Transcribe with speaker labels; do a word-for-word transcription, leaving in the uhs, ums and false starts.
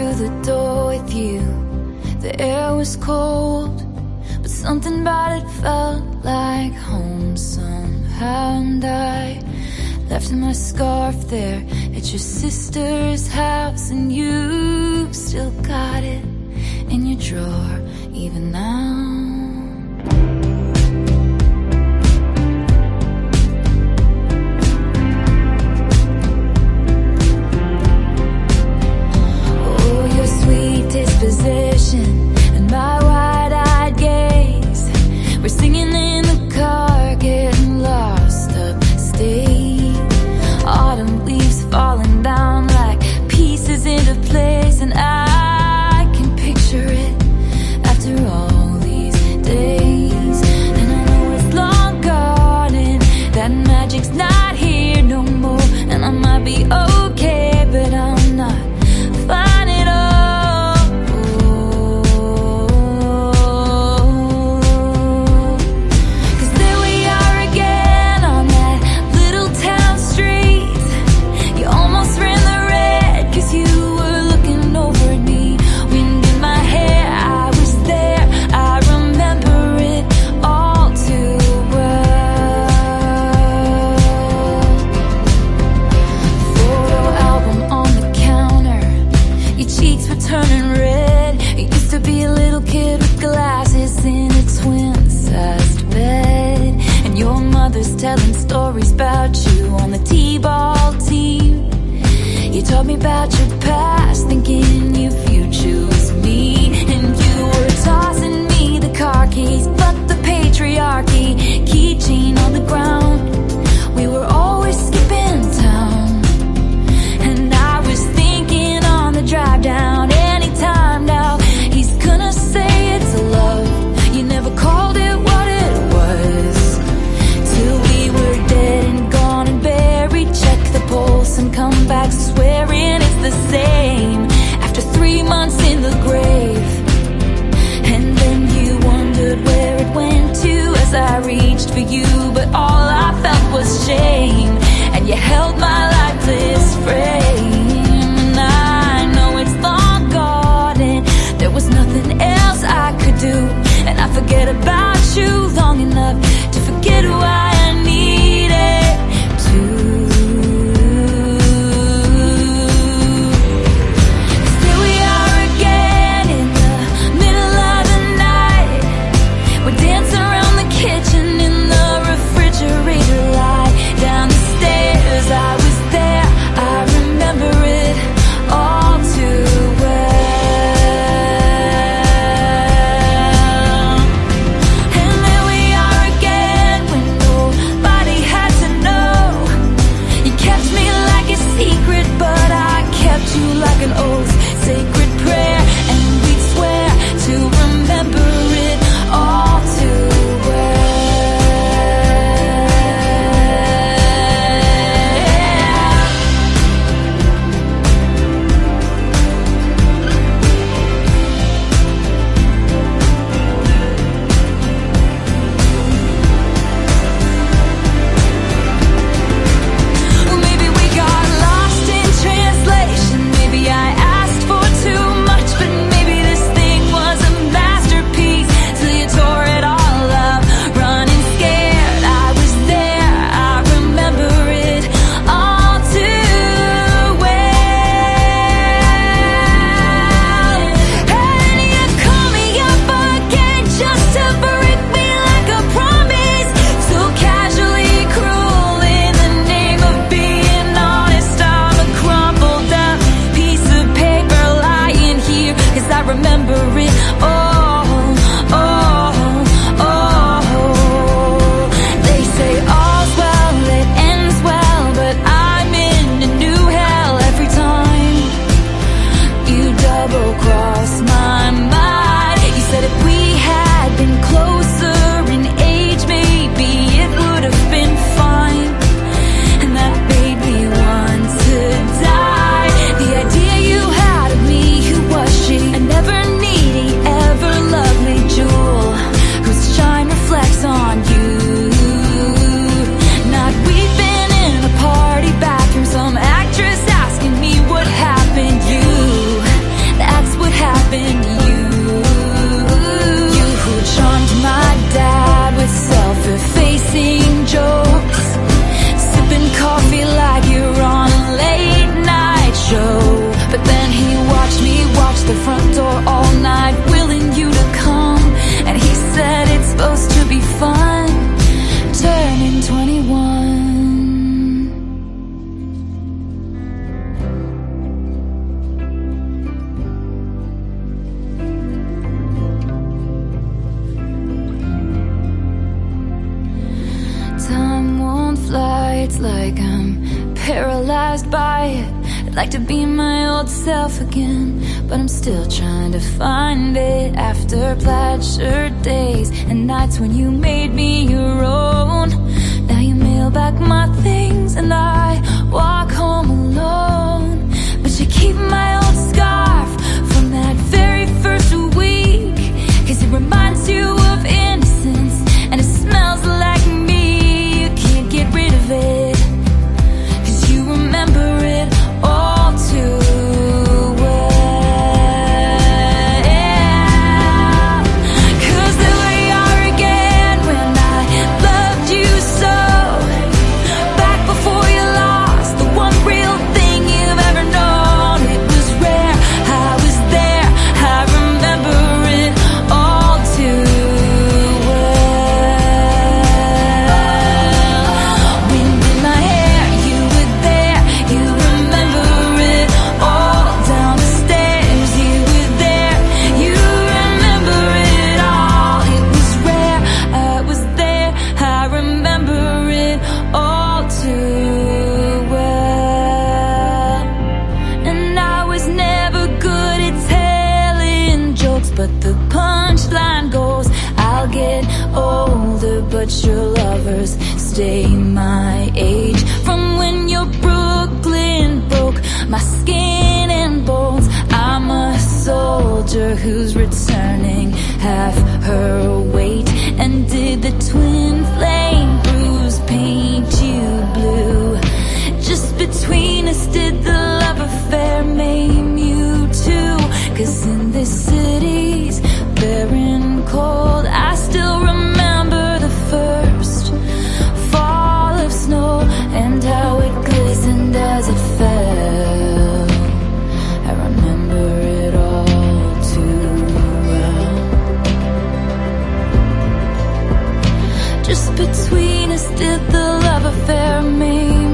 Speaker 1: through the door with you. The air was cold, but something about it felt like home somehow. And I left my scarf there at your sister's house, and you still got it in your drawer even now. Disposition and my wide-eyed gaze, we're singing in the car, getting lost upstate. Autumn leaves falling down like pieces into place, and I can picture it after all these days. And I know it's long gone and that magic's not here no more, and I might be okay, but I'm not fine at all. Turning red. You used to be a little kid with glasses in a twin-sized bed, and your mother's telling stories about you on the t-ball team. You told me about your past, thinking your future was me, and you were tossing me the car keys, but the patriarchy, keychain on the ground. We were always skipping town, and I was thinking on the drive down, time now, he's gonna say it's love. You never called it what it was, till we were dead and gone and buried. Check the pulse and come back swearing it's the same after three months in the grave. And then you wondered where it went to as I reached for you, but all I felt was shame, and you held my lifeless frame. And I know it's long gone, there was nothing else I could do, and I forget about you long enough to forget why I needed to. Here we are again in the middle of the night. We're dancing around the kitchen in the refrigerator light. Down the stairs, I was there, I remember it all too well. And then we are again when no like I'm paralyzed by it. I'd like to be my old self again, but I'm still trying to find it. After plaid shirt days and nights when you made me your own, now you mail back my things and I walk home alone. But you keep my old scarf from that very first week, 'cause it reminds you of innocence and it smells like me. You can't get rid of it, 'cause you remember it all too well. 'Cause there we are again when I loved you so, back before you lost the one real thing you've ever known. It was rare, I was there, I remember it all too well. Wind in my hair, you were there, you remember it all. Down the stairs, you were there, you remember it all. It was rare, I was there, I remember it all too well. And I was never good at telling jokes, but the punchline goes, I'll get older, but your lovers stay my age. From when your Brooklyn broke my skin and bones, I'm a soldier who's returning half her weight. And did the twin flame bruise paint you blue? Just between us, did the love affair maim you too? 'Cause in this city's barren cold, I still remember the first fall of snow and how it glistened as it fell. I remember it all too well. Just between us, did the love affair maim